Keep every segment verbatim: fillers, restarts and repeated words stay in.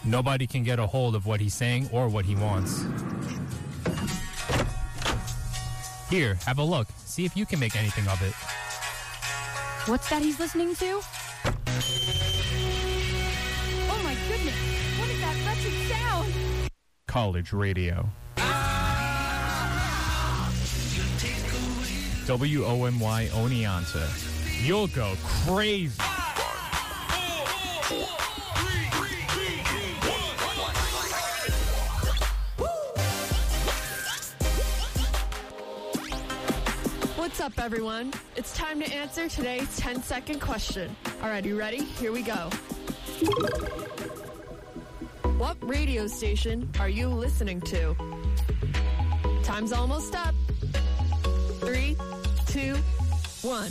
Nobody can get a hold of what he's saying or what he wants. Here, have a look. See if you can make anything of it. What's that he's listening to? Oh my goodness! What is that wretched sound? College radio. W O N Y Oneonta. You'll go crazy. What's up, everyone? It's time to answer today's ten-second question. All right, you ready? Here we go. What radio station are you listening to? Time's almost up. Three, two, one.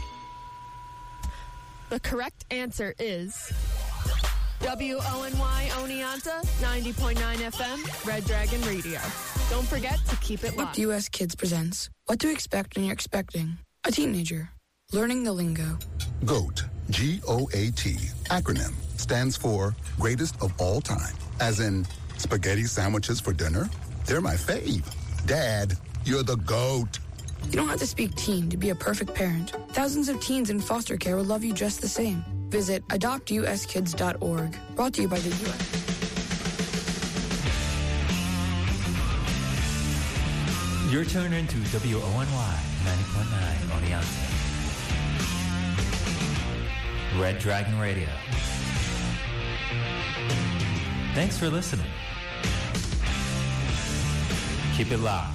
The correct answer is W O N Y Oneonta, ninety point nine F M, Red Dragon Radio. Don't forget to keep it locked. U S Kids presents What to Expect When You're Expecting a Teenager. Learning the lingo. GOAT, G O A T, acronym, stands for Greatest of All Time. As in, spaghetti sandwiches for dinner? They're my fave. Dad, you're the GOAT. You don't have to speak teen to be a perfect parent. Thousands of teens in foster care will love you just the same. Visit adopt u s kids dot org. Brought to you by the U S You're tuned into W O N Y ninety point nine Oneonta. Red Dragon Radio. Thanks for listening. Keep it locked.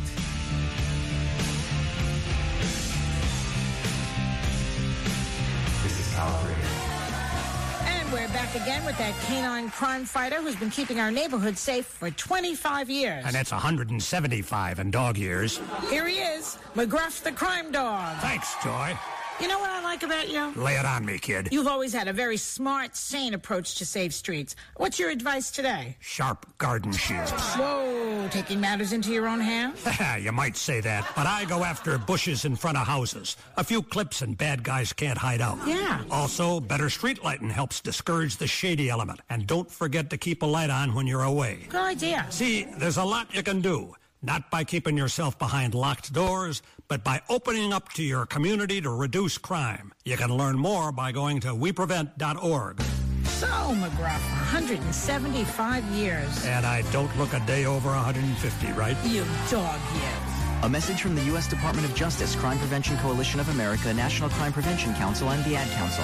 This is College Radio. And we're back again with that canine crime fighter who's been keeping our neighborhood safe for twenty-five years. And that's one hundred seventy-five in dog years. Here he is, McGruff the crime dog. Thanks, Joy. You know what I like about you? Lay it on me, kid. You've always had a very smart, sane approach to save streets. What's your advice today? Sharp garden shears. Whoa, taking matters into your own hands? You might say that, but I go after bushes in front of houses. A few clips and bad guys can't hide out. Yeah. Also, better street lighting helps discourage the shady element. And don't forget to keep a light on when you're away. Good idea. See, there's a lot you can do. Not by keeping yourself behind locked doors, but by opening up to your community to reduce crime. You can learn more by going to we prevent dot org. So, McGruff, one hundred seventy-five years. And I don't look a day over one hundred fifty, right? You dog, you. A message from the U S Department of Justice, Crime Prevention Coalition of America, National Crime Prevention Council, and the Ad Council.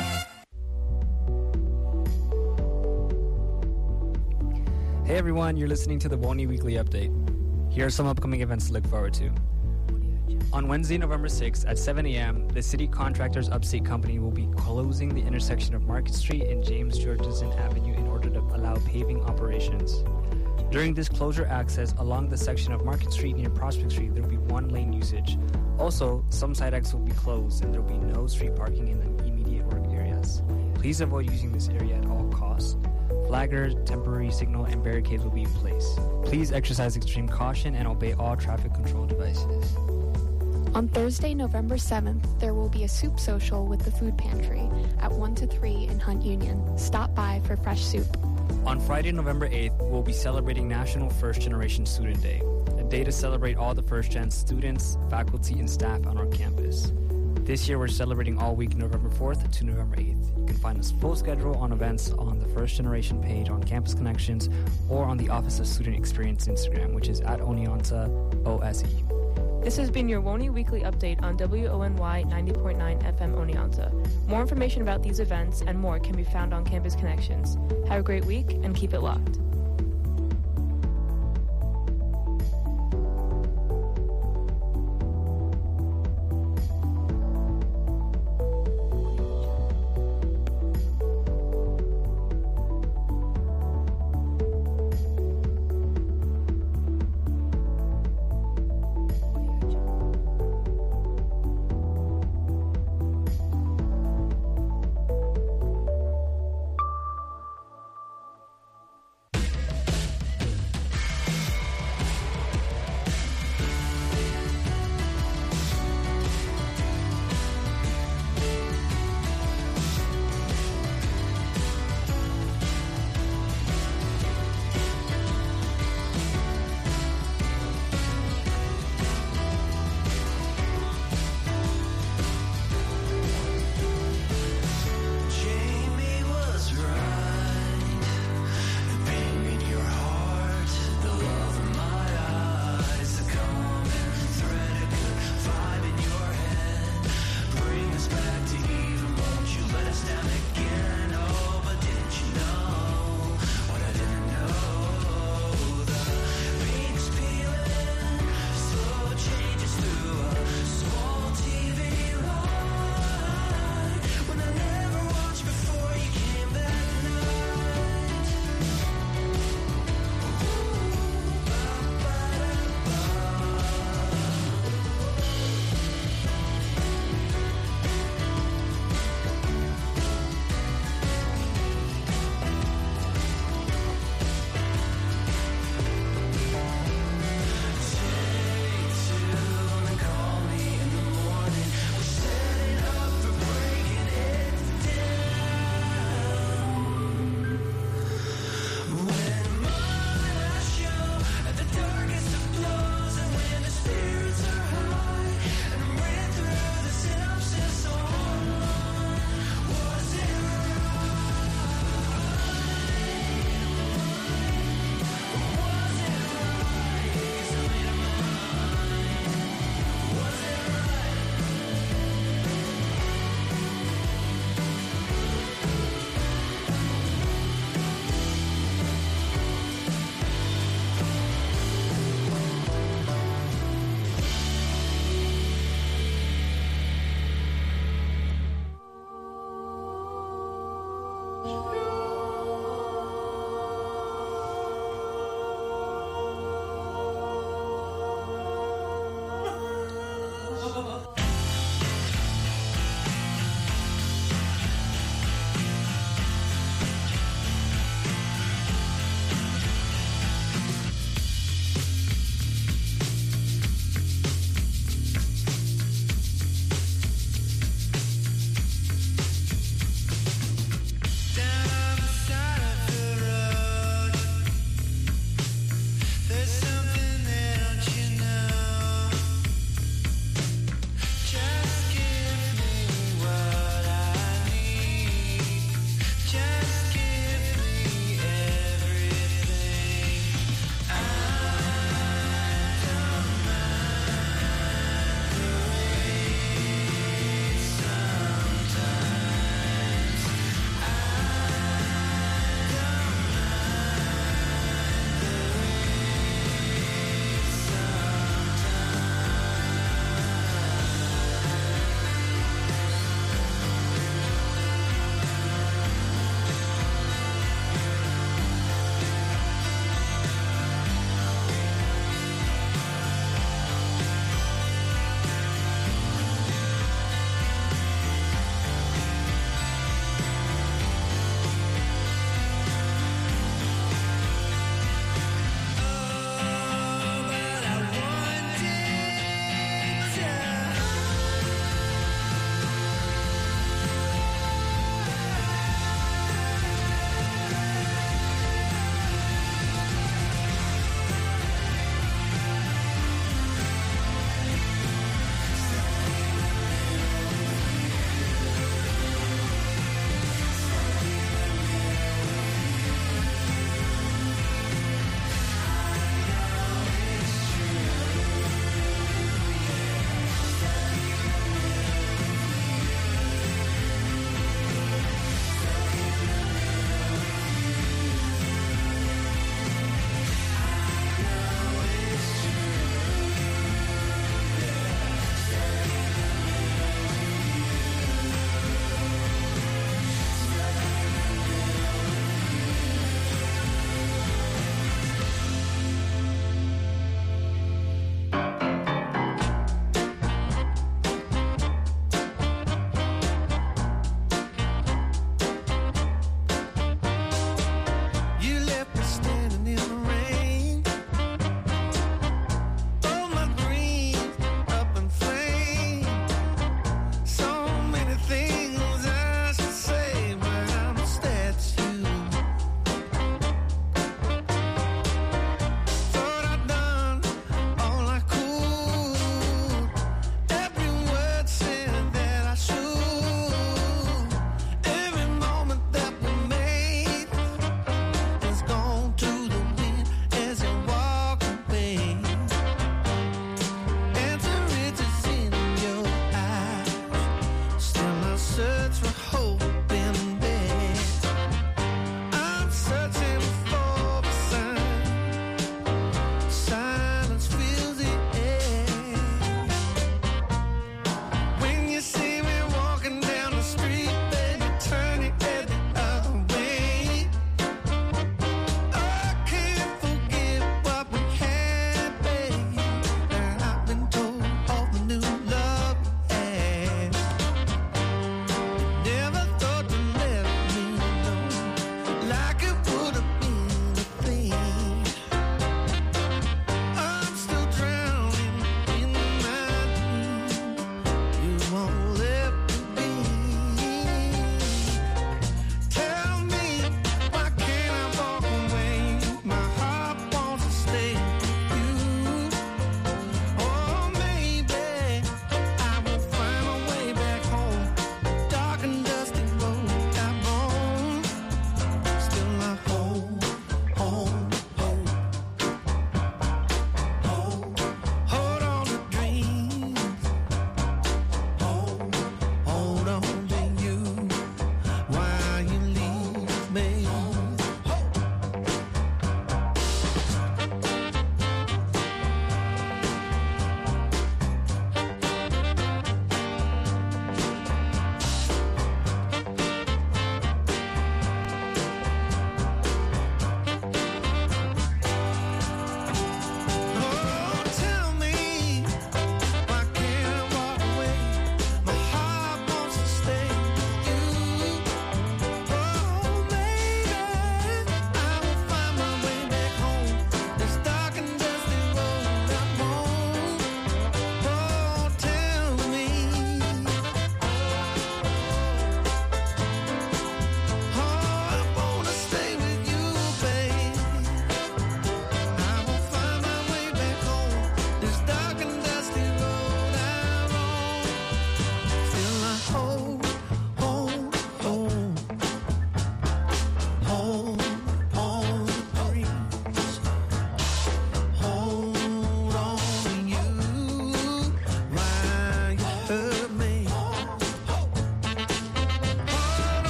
Hey everyone, you're listening to the WONY Weekly Update. Here are some upcoming events to look forward to. On Wednesday, November sixth at seven a.m., the City Contractors Upstate Company will be closing the intersection of Market Street and James Georgeson Avenue in order to allow paving operations. During this closure access along the section of Market Street near Prospect Street, there will be one lane usage. Also, some side exits will be closed and there will be no street parking in the immediate work areas. Please avoid using this area at all costs. Flaggers, temporary signal, and barricades will be in place. Please exercise extreme caution and obey all traffic control devices. On Thursday, November seventh, there will be a soup social with the food pantry at one to three in Hunt Union. Stop by for fresh soup. On Friday, November eighth, we'll be celebrating National First Generation Student Day, a day to celebrate all the first-gen students, faculty, and staff on our campus. This year, we're celebrating all week November fourth to November eighth. You can find us full schedule on events on the First Generation page on Campus Connections or on the Office of Student Experience Instagram, which is at Oneonta O S E. This has been your WONY Weekly Update on W O N Y ninety point nine F M Oneonta. More information about these events and more can be found on Campus Connections. Have a great week and keep it locked.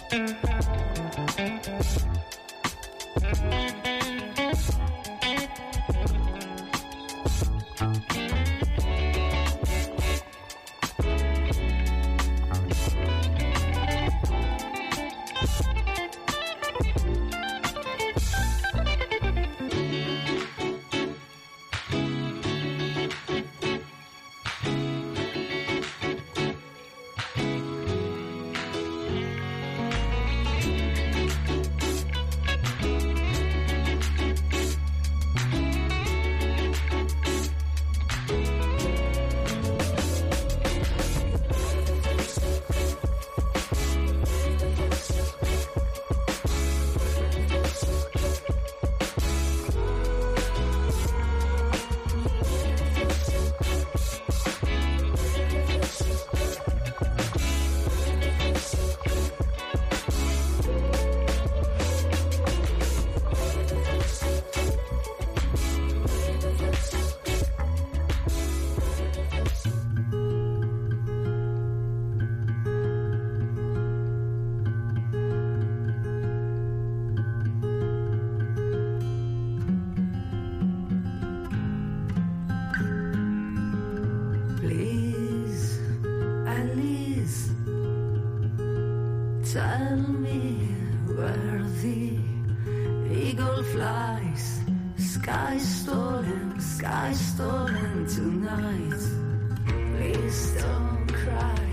Tell me where the eagle flies. Sky stolen, sky stolen tonight. Please don't cry.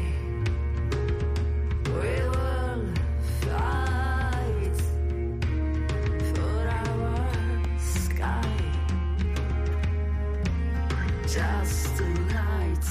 We will fight for our sky. Just tonight.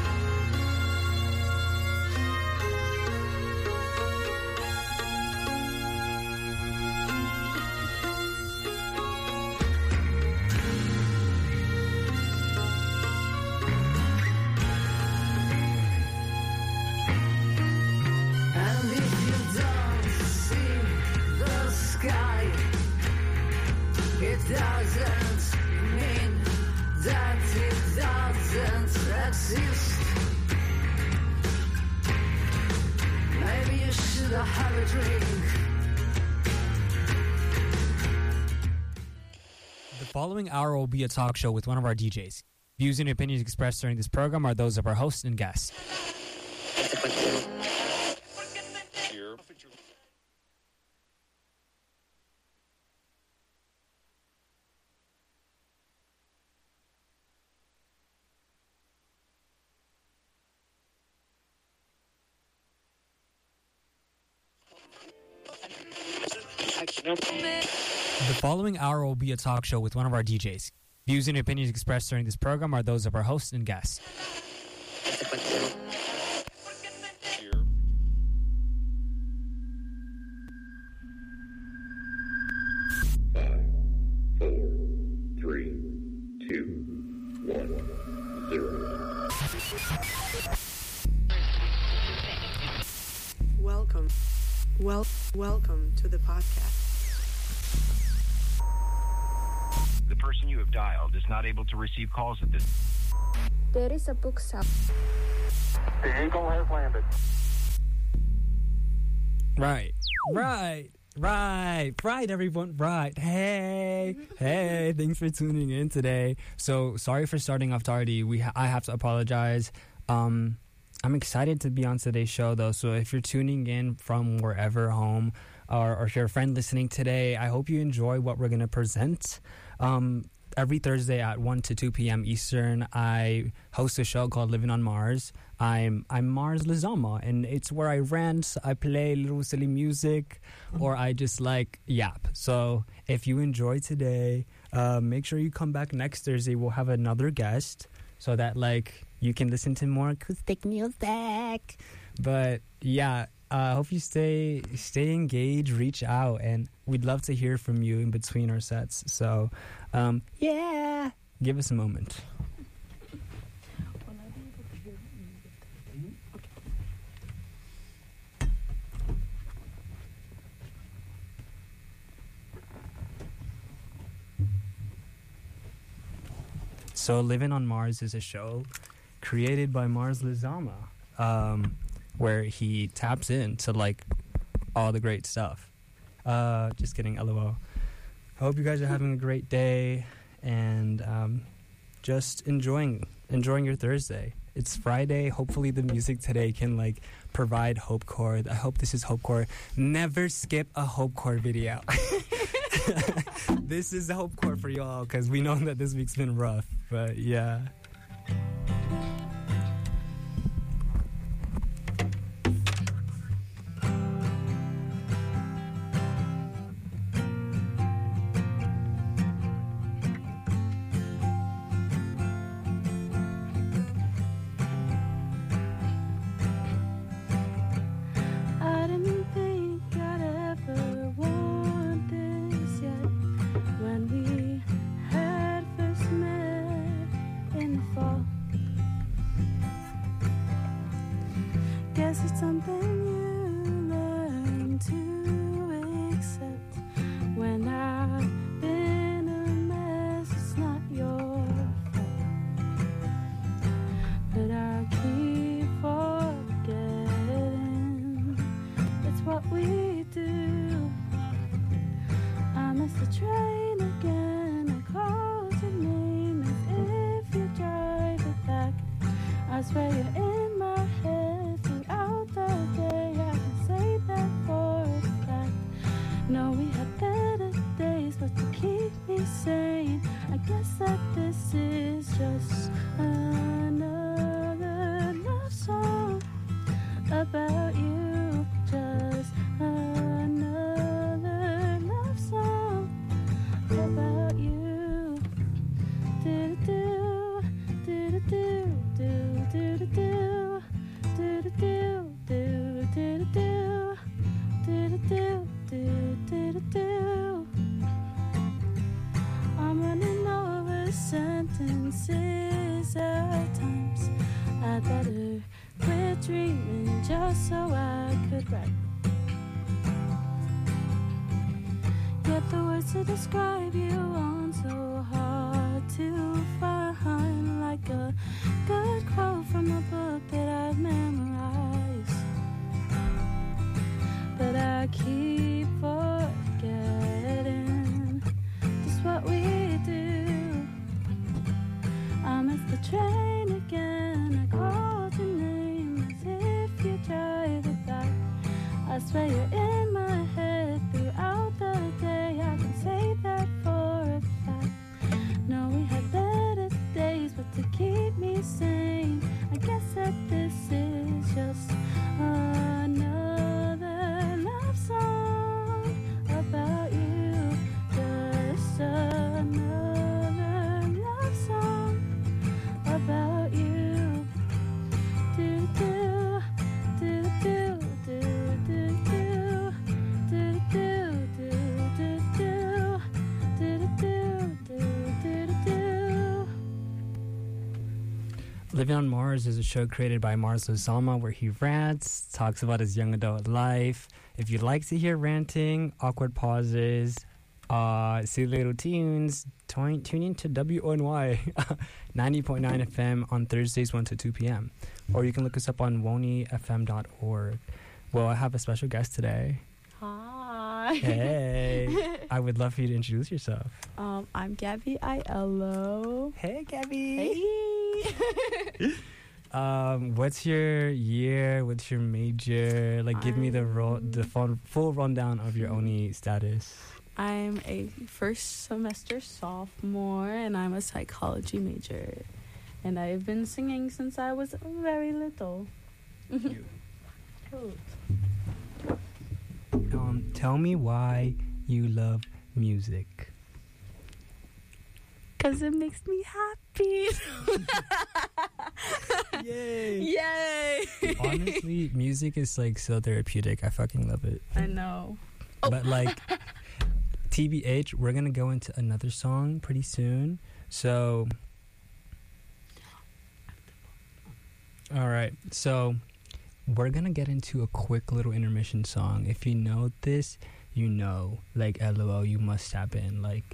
Doesn't mean that it doesn't exist. Maybe you should have a drink. The following hour will be a talk show with one of our D Js. Views and opinions expressed during this program are those of our hosts and guests. The following hour will be a talk show with one of our D Js. Views and opinions expressed during this program are those of our hosts and guests. Five, four, three, two, one, zero. Welcome. Well, welcome to the podcast. The person you have dialed is not able to receive calls at this. There is a book shop. The Eagle has landed. Right, right, right, right, everyone, right. Hey, hey, thanks for tuning in today. So, sorry for starting off tardy. We ha- I have to apologize. Um... I'm excited to be on today's show, though. So if you're tuning in from wherever home, or, or if you're a friend listening today, I hope you enjoy what we're going to present. Um, every Thursday at one to two p.m. Eastern, I host a show called Living on Mars. I'm I'm Mars Lizama, and it's where I rant, I play little silly music, or I just like yap. So if you enjoy today, uh, make sure you come back next Thursday. We'll have another guest so that like you can listen to more acoustic music. But yeah, I uh, hope you stay stay engaged, reach out, and we'd love to hear from you in between our sets. So um, yeah, give us a moment. So Living on Mars is a show created by Mars Lizama, um, where he taps into like all the great stuff. Uh, just kidding, lol. I hope you guys are having a great day and um, just enjoying enjoying your Thursday. It's Friday. Hopefully the music today can like provide hopecore. I hope this is hopecore. Never skip a hopecore video. This is hopecore for y'all because we know that this week's been rough. But yeah. Living on Mars is a show created by Mars Osama where he rants, talks about his young adult life. If you'd like to hear ranting, awkward pauses, uh, silly little tunes, tune, tune in to W O N Y ninety point nine F M on Thursdays one to two p.m. Or you can look us up on woney f m dot org. Well, I have a special guest today. Hi. Hey. I would love for you to introduce yourself. Um, I'm Gabby Aiello. Hey, Gabby. Hey. um, what's your year? What's your major? Like, give me the ro- the full, full rundown of your Oni status. I'm a first semester sophomore, and I'm a psychology major. And I've been singing since I was very little. Cool. Um, tell me why you love music. Because it makes me happy. Yay. Yay. Honestly, music is like so therapeutic. I fucking love it. I know. But like, T B H, we're going to go into another song pretty soon. So, all right. So, we're going to get into a quick little intermission song. If you know this, you know. Like, LOL, you must tap in. Like...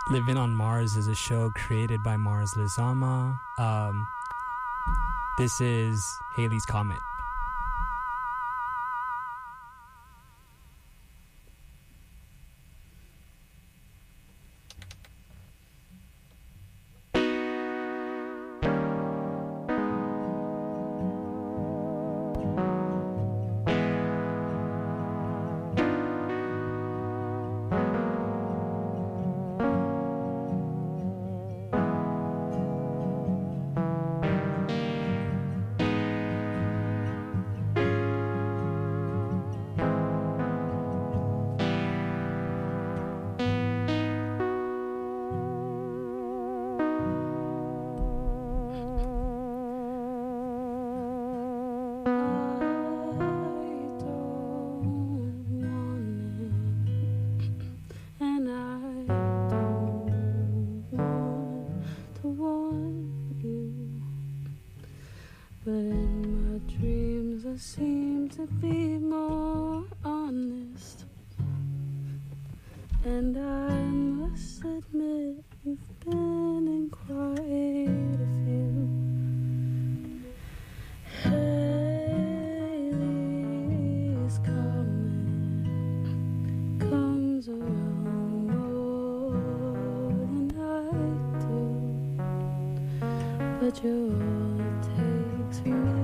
Living on Mars is a show created by Mars Lizama. Um, this is Halley's Comet. Seem to be more honest, and I must admit you've been in quite a few. Halley's Comet comes around more than I do, but you're all it takes for me.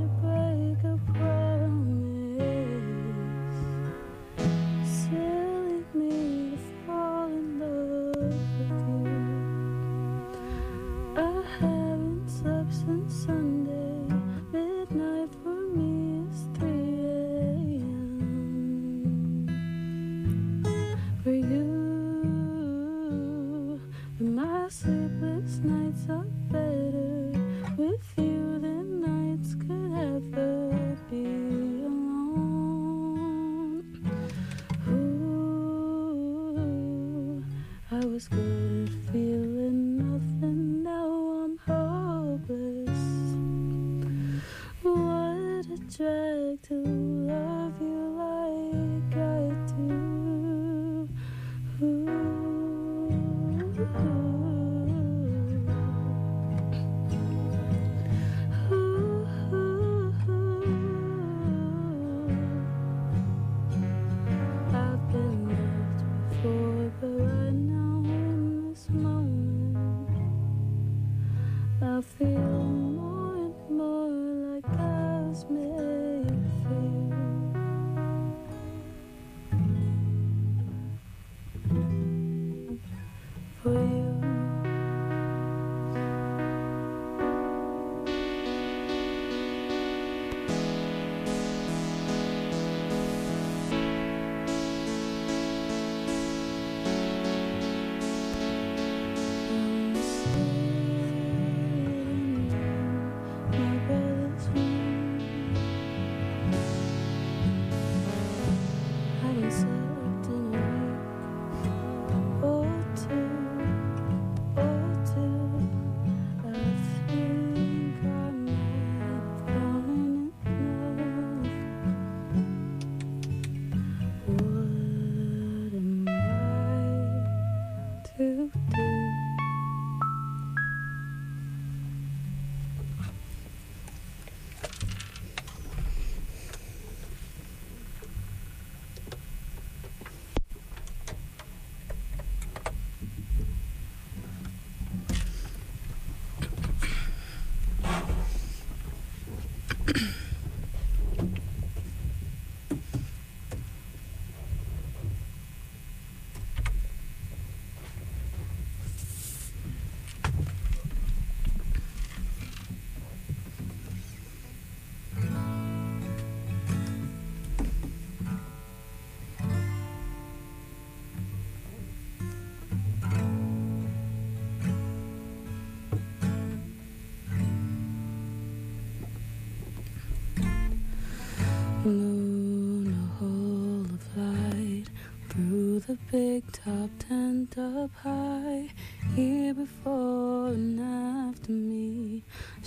Moon, a hole of light through the big top tent up high, here before and after me,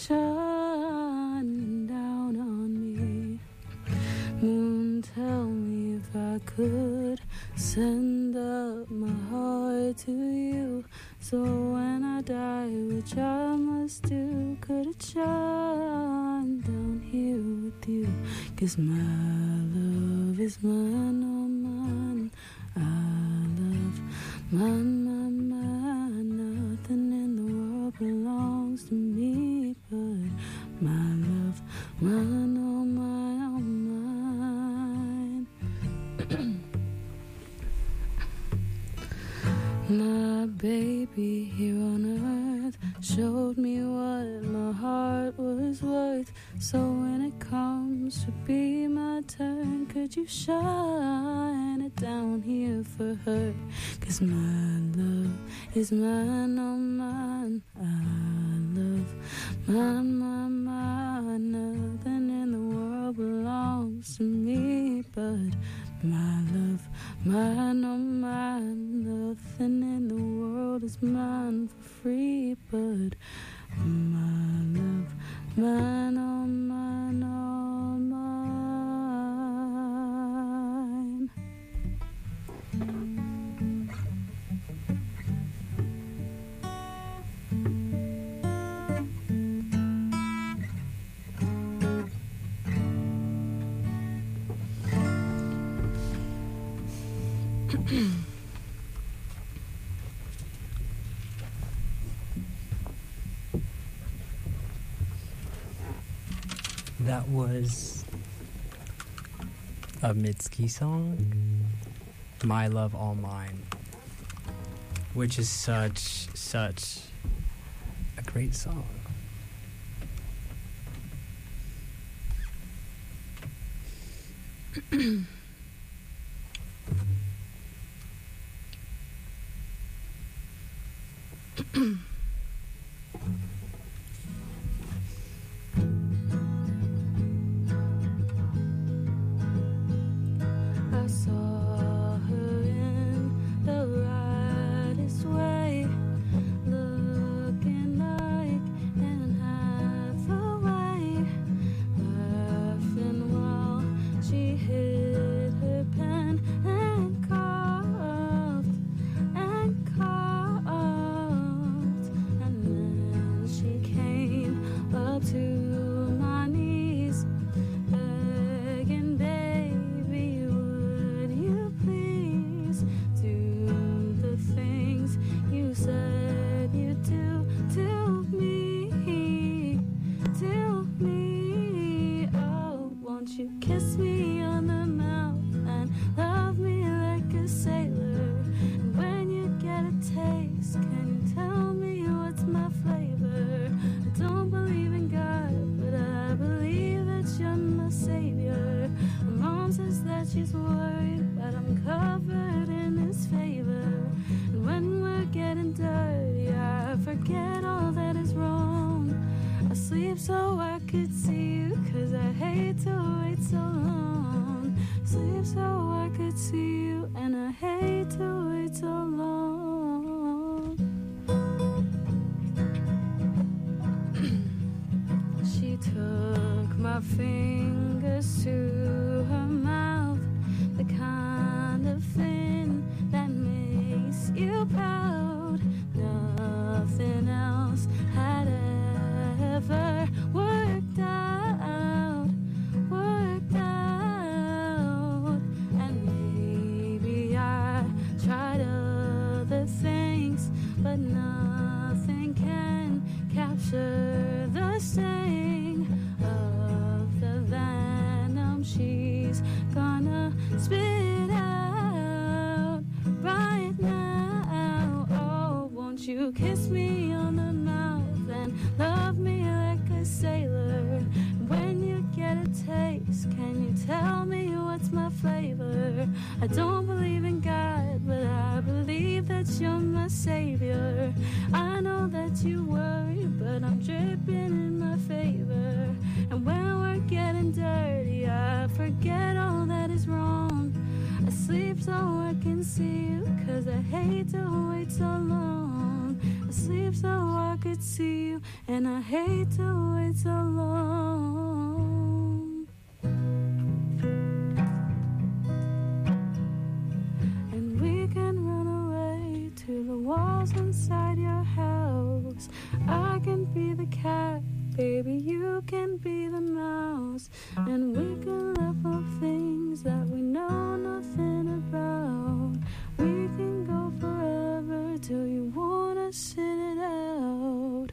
shining down on me. Moon, tell me if I could send up my heart to you. you. So when I die, which I must do, could it shine down here with you? 'Cause my love is mine, oh mine. I love mine, mine, mine. Nothing in the world belongs to me but my love, mine, oh mine, oh mine. My baby here on earth showed me what my heart was worth. So when it comes to be my turn, could you shine it down here for her? 'Cause my love is mine, oh mine. I love mine, mine, mine. Nothing in the world belongs to me but my love, mine, oh mine. Nothing in the world is mine for free but my love, mine, oh mine, oh mine. That was a Mitski song, My Love All Mine, which is such, such a great song. I saw her in the rightest way, looking like an Hathaway, laughing while she hid her pen and coughed and coughed, and then she came up to my knees, begging, baby, would you please do the things you said you'd do to me, to me. Oh, won't you kiss me on the mouth and love me like a sailor? And when you get a taste, can you tell me what's my flavor? I don't believe in God, but I believe that you're my savior. My mom says that she's worried, but I'm covered in His favor. And when we're getting dirty, I forget all that is wrong. I sleep so I could see you, 'cause I hate to wait so long. Sleep so I could see you, and I hate to wait so long. She took my fingers to her mouth, the kind of thing that makes you proud. Nothing else had ever worked out, worked out. And maybe I tried other things, but nothing can capture the sting of the venom she's gonna spit out right now. Oh, won't you kiss me on the mouth and love me like a sailor? When you get a taste, can you tell me what's my flavor? I don't believe in God, but I believe that you're my savior. I know that you worry, but I'm dripping in my favor. And when we're getting dirty, I forget all that is wrong. I sleep so I can see you, 'cause I hate to wait so long. I sleep so I could see you, and I hate to wait so long. And we can run away to the walls goes inside your house. I can be the cat, baby, you can be the mouse, and we can live on things that we know nothing about. We can go forever till you wanna sit it out.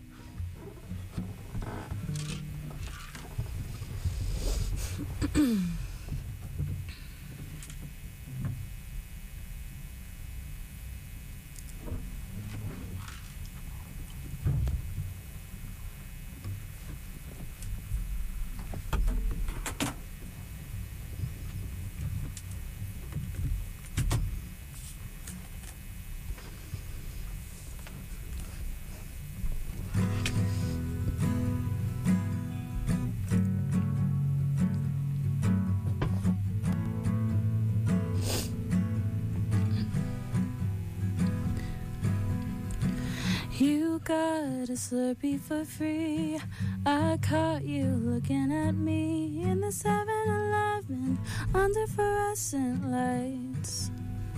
You got a Slurpee for free. I caught you looking at me in the seven eleven under fluorescent lights.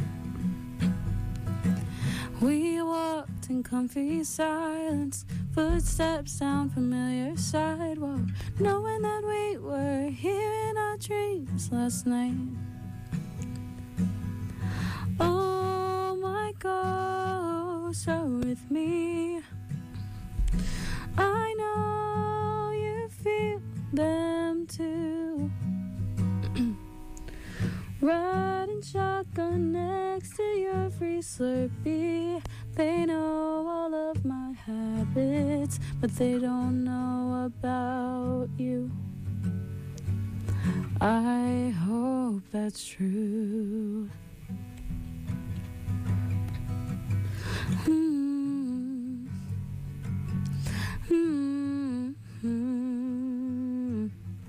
We walked in comfy silence, footsteps down familiar sidewalk, knowing that we were here in our dreams last night. Oh, my ghosts are with me. I know you feel them too. Riding shotgun next to your free Slurpee. They know all of my habits, but they don't know about you. I hope that's true. Hmm. Hmm. Hmm.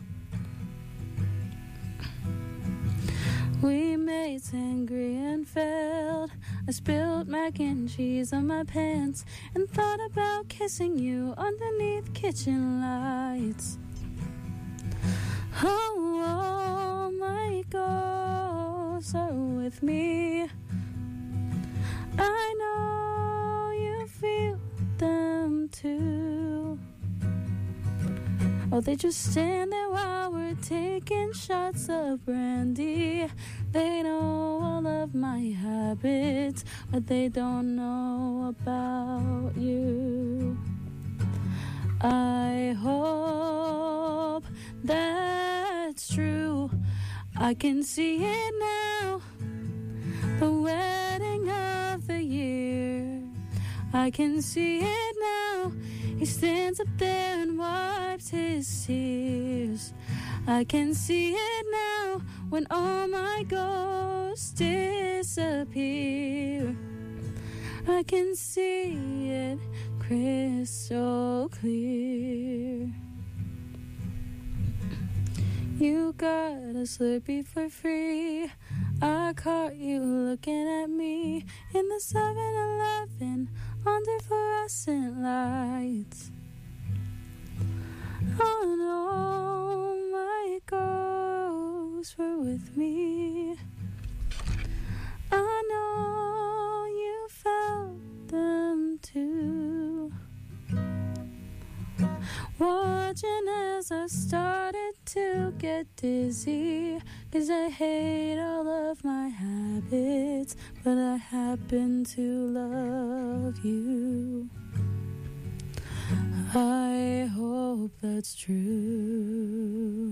We made sangria and failed. I spilled mac and cheese on my pants and thought about kissing you underneath kitchen lights. Oh, oh, my ghosts are with me. I know you feel them too. Oh, they just stand there while we're taking shots of brandy. They know all of my habits, but they don't know about you. I hope that's true. I can see it now, the wedding of the year. I can see it now. He stands up there and wipes his tears. I can see it now when all my ghosts disappear. I can see it crystal clear. You got a Slurpee for free. I caught you looking at me in the seven eleven under fluorescent lights. Oh no, my ghosts were with me. I know you felt them too. Watching as I started to get dizzy, 'cause I hate all of my habits, but I happen to love you. I hope that's true.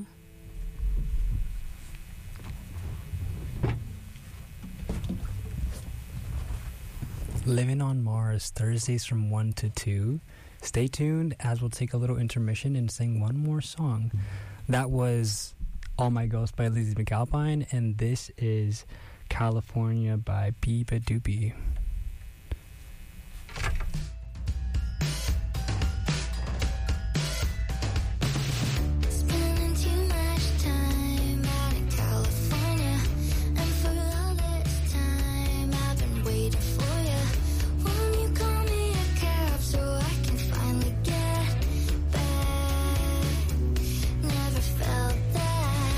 Living on Mars, Thursdays from one to two. Stay tuned as we'll take a little intermission and sing one more song. That was All My Ghosts by Lizzie McAlpine, and this is California by Biba Doobie.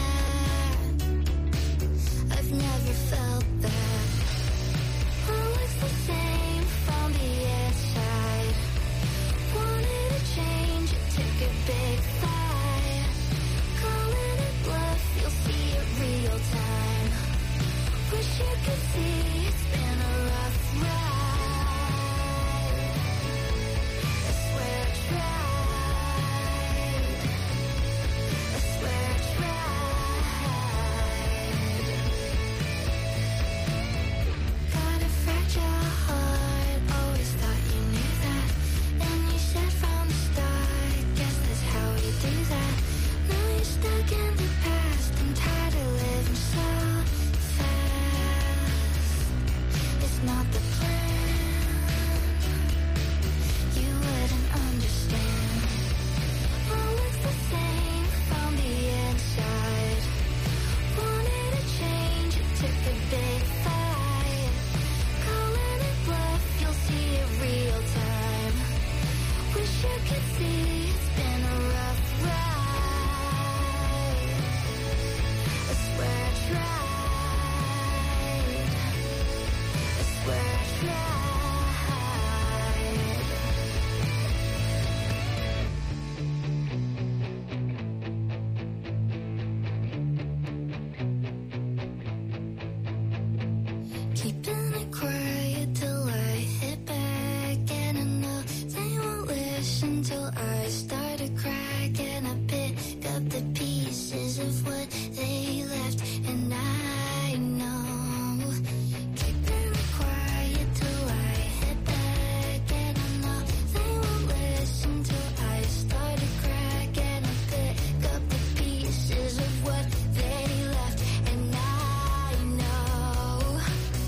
Never felt that. Oh, Keeping it quiet till I hit back, and I know they won't listen till I start to crack, and I pick up the pieces of what they left, and I know. Keeping it quiet till I hit back, and I know they won't listen till I start to crack, and I pick up the pieces of what they left, and I know.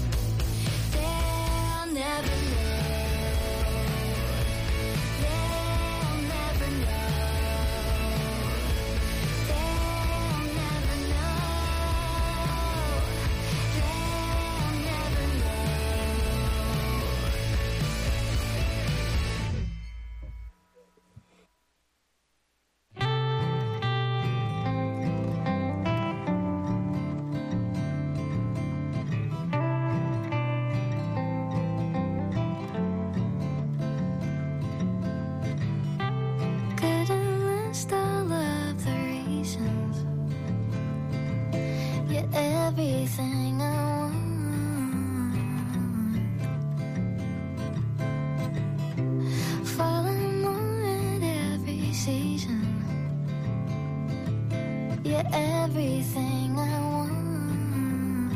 They'll never know. They'll never know. They'll never know. They'll never know. Couldn't list all of the reasons. You're everything I want. Falling more at every season. You're everything I want.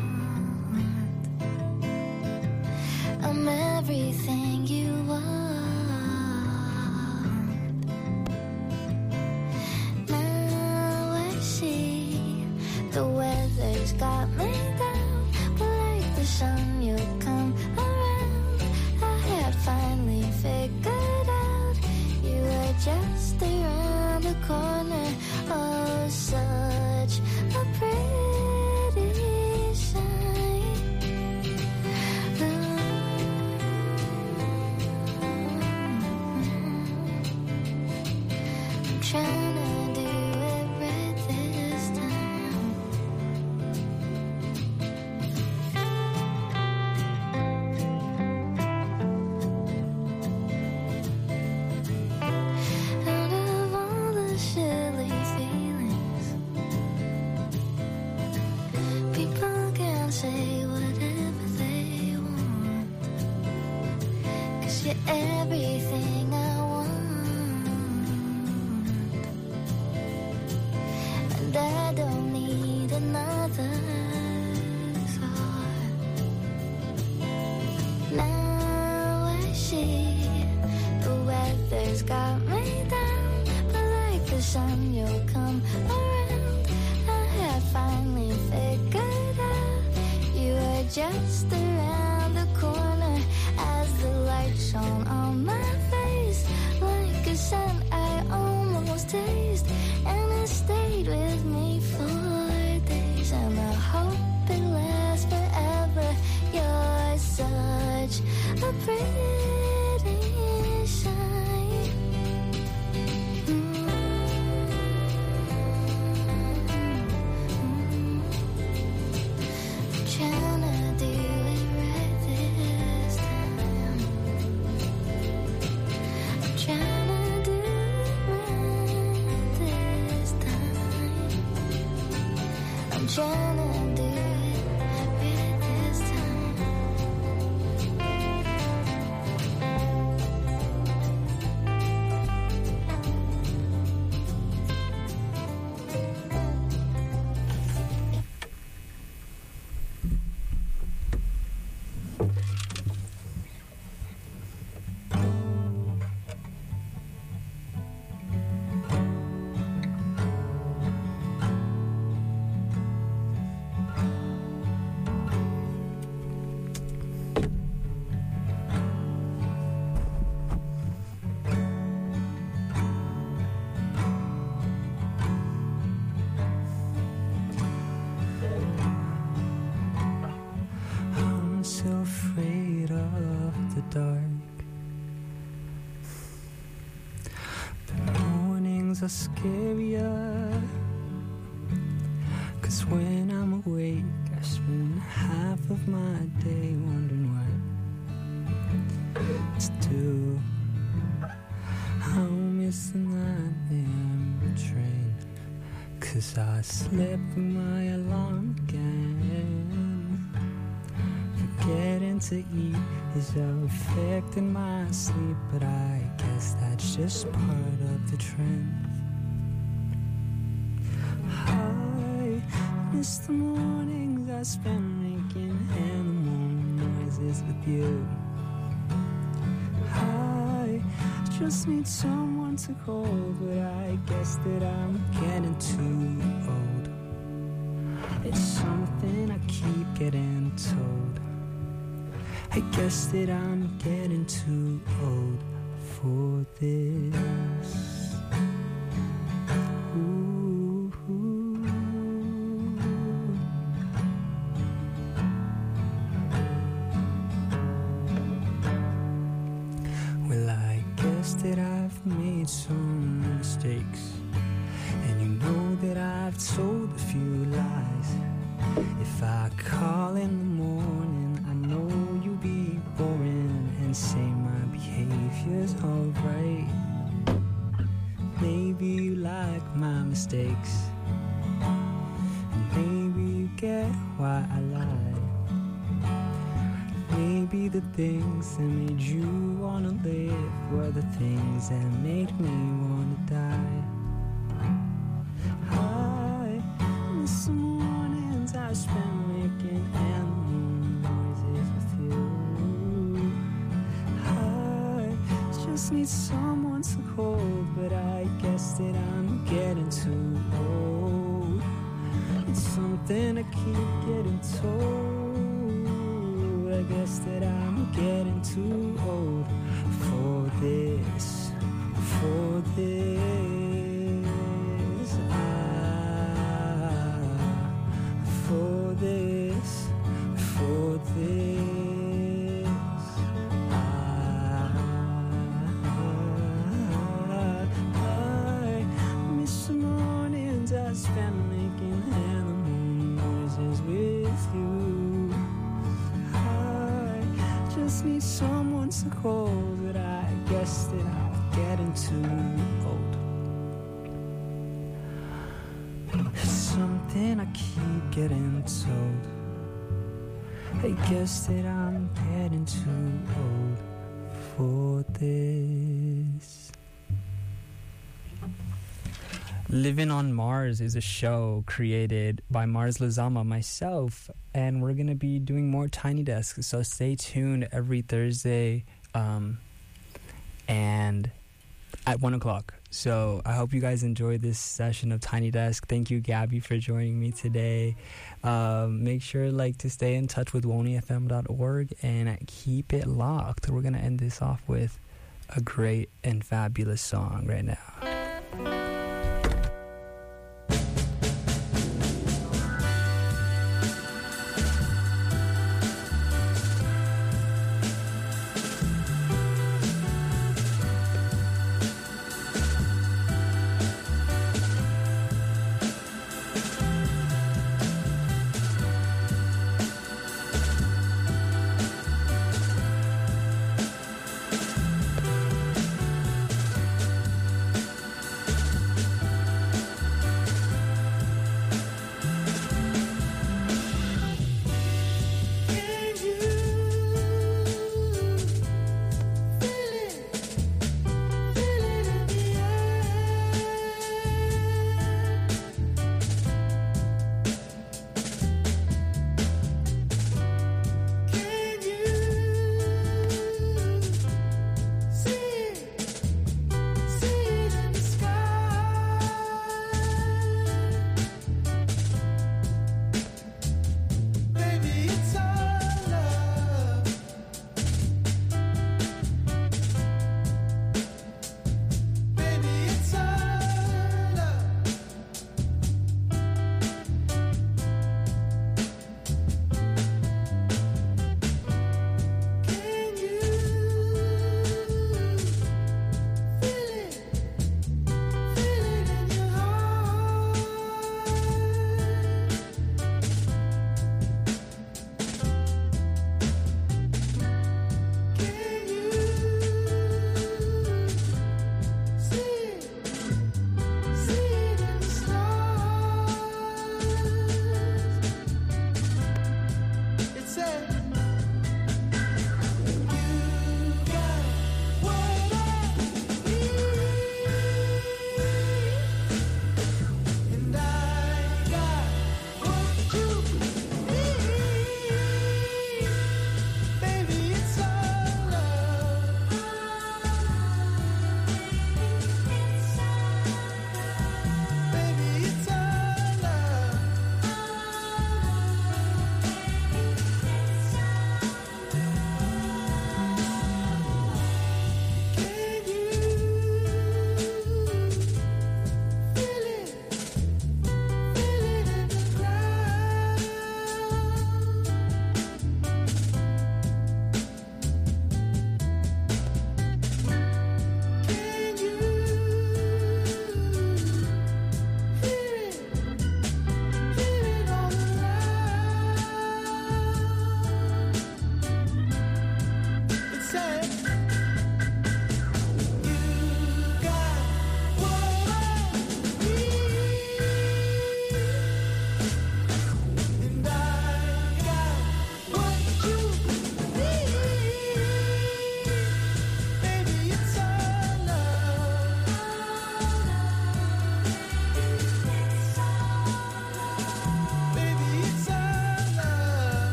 I'm everything you want. Now I see the weather's got me down, but like the sun you'll come around. I had finally figured out you were just around the corner. Oh, such a pretty sight. I'm trying to do it right this time. Out of all the silly feelings, people can say whatever they want, 'cause you're everything I want. And I don't need another thought. Now I see the weather's got me down, but like the sun you'll come around. I had finally figured out you were just around the corner as the light shone on my face, like a scent I almost taste, and it stayed with me for days, and I hope it lasts forever. You're such a pretty sight. I'm trying to do it right this time. I'm trying to do it right this time. I'm trying to do it right this time. I'm so afraid of the dark. The mornings are scarier, 'cause when I'm awake I spend half of my day wondering what to do. I'll miss the nine a.m. train, 'cause I slept with my alarm again. Forgetting to eat is affecting my sleep, but I guess that's just part of the trend. I miss the mornings I spent making animal noises with you. I just need someone to hold, but I guess that I'm getting too old. It's something I keep getting told. I guess that I'm getting too old for this. Ooh, ooh. Well, I guess that I've made some mistakes, and you know that I've told a few lies. If I call in the morning, I know you'll be boring and say my behavior's alright. Maybe you like my mistakes, and maybe you get why I lie. Maybe the things that made you wanna live were the things that made me wanna die. I miss the mornings I spent making animal noises with you. I just need someone to hold, but I guess that I'm getting too old. It's something I keep getting told. I guess that I'm getting too old for this, for this, ah, for this, for this, ah, I miss the mornings I spent making animal noises with you. Just need someone to hold, but I guess that I'm getting too old. It's something I keep getting told. I guess that I'm getting too old for this. Living on Mars is a show created by Mars Lazama, myself, and we're going to be doing more Tiny Desk, so stay tuned every Thursday um, and at one o'clock. So I hope you guys enjoyed this session of Tiny Desk. Thank you, Gabby, for joining me today. Um, make sure like to stay in touch with woney f m dot org and keep it locked. We're going to end this off with a great and fabulous song right now.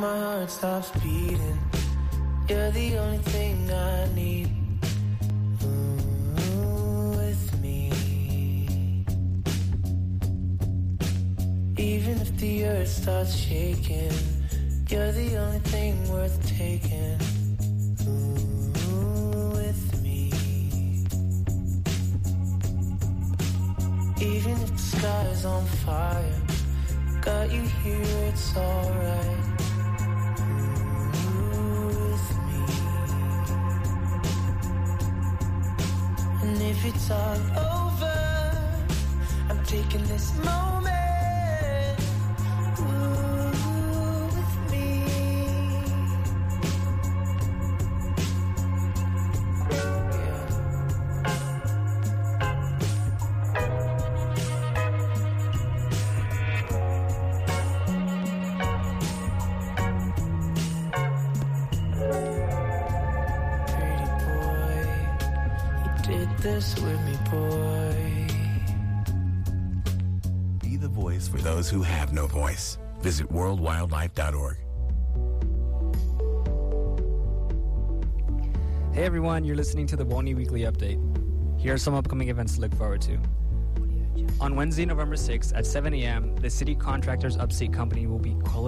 my heart stops beating. You're the only thing I need. Ooh, with me. Even if the earth starts shaking, you're the only thing worth taking. Ooh, with me. Even if the sky's on fire, got you here, it's alright. Ooh, with me. And if it's all over, I'm taking this moment. This with me, boy. Be the voice for those who have no voice. Visit world wildlife dot org. Hey everyone, you're listening to the WONY Weekly Update. Here are some upcoming events to look forward to. On Wednesday, November sixth at seven a.m., the City Contractors Upstate Company will be